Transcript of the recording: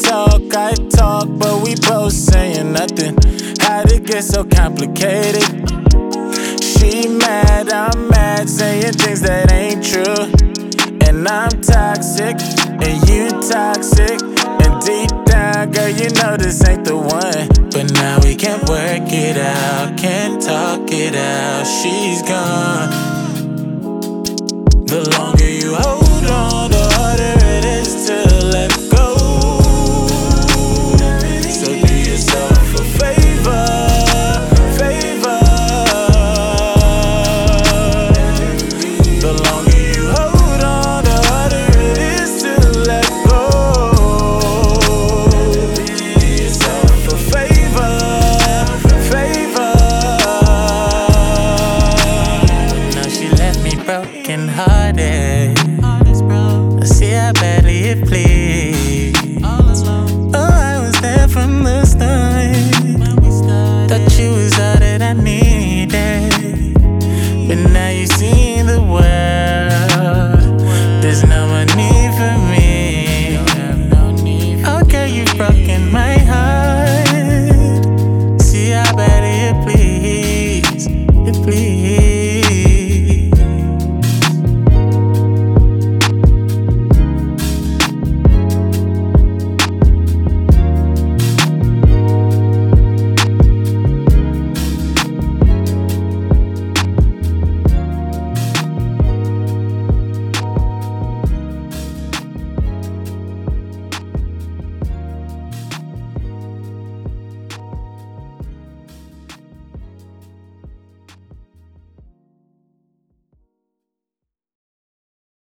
I talk, but we both saying nothing. How'd it get so complicated? She mad, I'm mad, saying things that ain't true. And I'm toxic, and you toxic. And deep down, girl, you know this ain't the one. But now we can't work it out, can't talk it out. She's gone. The longer you hold